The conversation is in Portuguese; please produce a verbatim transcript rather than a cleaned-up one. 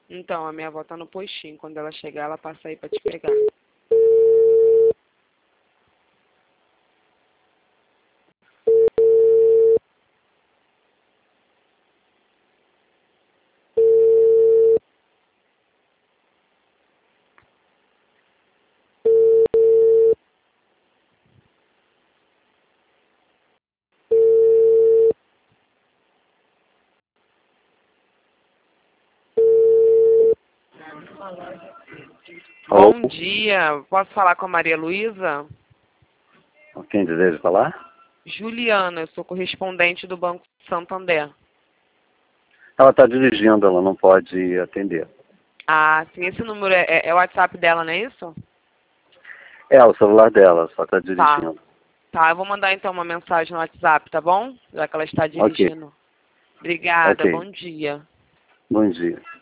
Então, a minha avó tá no postinho. Quando ela chegar, ela passa aí pra te pegar. Alô? Bom dia. Posso falar com a Maria Luísa? Quem deseja falar? Juliana, eu sou correspondente do Banco Santander. Ela está dirigindo, ela não pode atender. Ah, sim, esse número é, é, é o WhatsApp dela, não é isso? É, o celular dela, só está Tá. dirigindo. Tá, eu vou mandar então uma mensagem no WhatsApp, tá bom? Já que ela está Ok, dirigindo. Obrigada, ok. bom dia. Bom dia.